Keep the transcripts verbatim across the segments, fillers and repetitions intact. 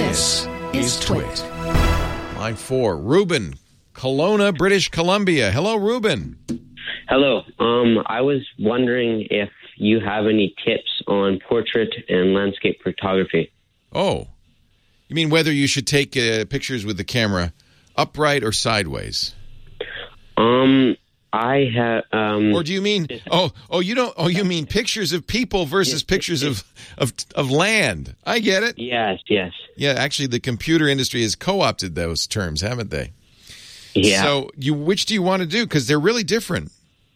This is Twit. Line four, Ruben, Kelowna, British Columbia. Hello, Ruben. Hello. Um, I was wondering if you have any tips on portrait and landscape photography. Oh, you mean whether you should take uh, pictures with the camera upright or sideways? Um, I have. Um, or do you mean? Oh, oh, you don't. Oh, you mean pictures of people versus pictures of of of land? I get it. Yes, yes. Yeah, actually, the computer industry has co-opted those terms, haven't they? Yeah. So, you which do you want to do? Because they're really different.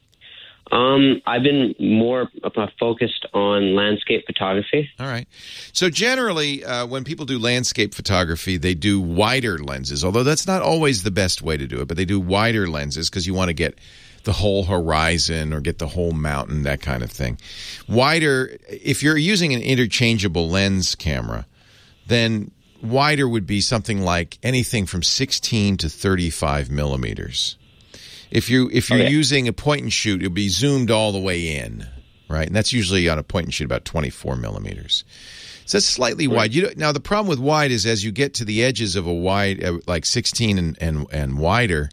Um, I've been more uh, focused on landscape photography. All right. So generally, uh, when people do landscape photography, they do wider lenses, although that's not always the best way to do it, but they do wider lenses because you want to get the whole horizon or get the whole mountain, that kind of thing. Wider, if you're using an interchangeable lens camera, then wider would be something like anything from sixteen to thirty-five millimeters. If you if you're okay. using a point and shoot, it'll be zoomed all the way in, right? And that's usually on a point and shoot about twenty-four millimeters. So that's slightly right. wide. You know, now the problem with wide is as you get to the edges of a wide, uh, like sixteen and and, and wider,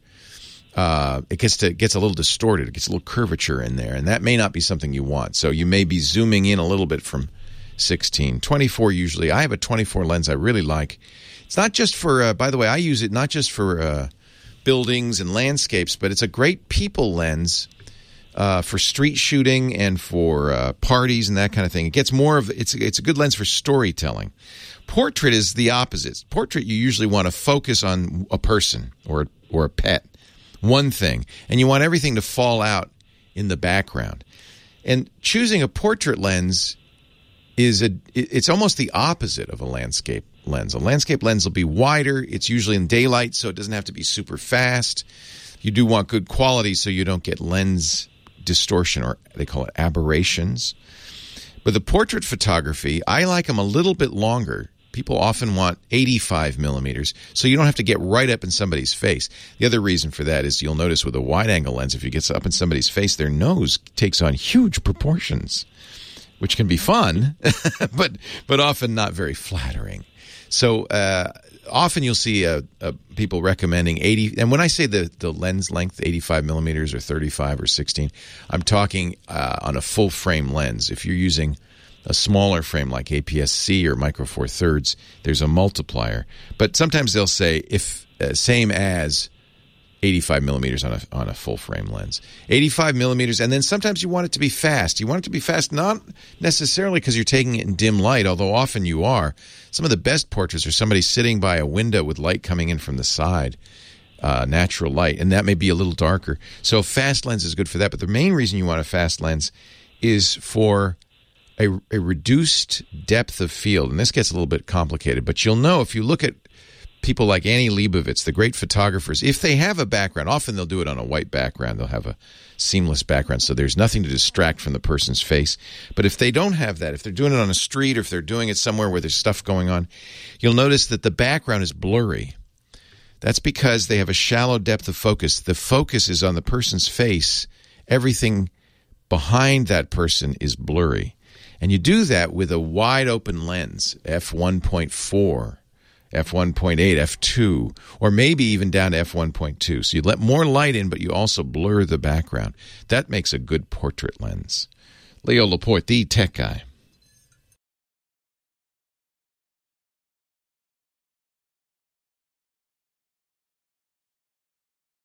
uh, it gets to it gets a little distorted. It gets a little curvature in there, and that may not be something you want. So you may be zooming in a little bit from sixteen. twenty-four usually. I have a twenty-four lens I really like. It's not just for. Uh, by the way, I use it not just for. Uh, buildings and landscapes, but it's a great people lens uh, for street shooting and for uh, parties and that kind of thing. It gets more of it's it's a good lens for storytelling. Portrait is the opposite. Portrait, you usually want to focus on a person or or a pet, one thing, and you want everything to fall out in the background. And choosing a portrait lens is a it's almost the opposite of a landscape lens. A landscape lens will be wider. It's usually in daylight, so it doesn't have to be super fast. You do want good quality so you don't get lens distortion, or they call it aberrations. But the portrait photography, I like them a little bit longer. People often want eighty-five millimeters, so you don't have to get right up in somebody's face. The other reason for that is you'll notice with a wide-angle lens, if you get up in somebody's face, their nose takes on huge proportions, which can be fun, but but often not very flattering. So uh, often you'll see uh, uh, people recommending eighty, and when I say the, the lens length, eighty-five millimeters or thirty-five or sixteen, I'm talking uh, on a full frame lens. If you're using a smaller frame like A P S C or Micro Four Thirds, there's a multiplier. But sometimes they'll say if uh, same as eighty-five millimeters on a on a full frame lens. eighty-five millimeters, and then sometimes you want it to be fast. You want it to be fast not necessarily because you're taking it in dim light, although often you are. Some of the best portraits are somebody sitting by a window with light coming in from the side, uh, natural light, and that may be a little darker. So a fast lens is good for that, but the main reason you want a fast lens is for a, a reduced depth of field, and this gets a little bit complicated, but you'll know if you look at people like Annie Leibovitz, the great photographers, if they have a background, often they'll do it on a white background. They'll have a seamless background, so there's nothing to distract from the person's face. But if they don't have that, if they're doing it on a street or if they're doing it somewhere where there's stuff going on, you'll notice that the background is blurry. That's because they have a shallow depth of focus. The focus is on the person's face. Everything behind that person is blurry. And you do that with a wide open lens, f one point four. f one point eight, f two, or maybe even down to f one point two. So you let more light in, but you also blur the background. That makes a good portrait lens. Leo Laporte, the tech guy.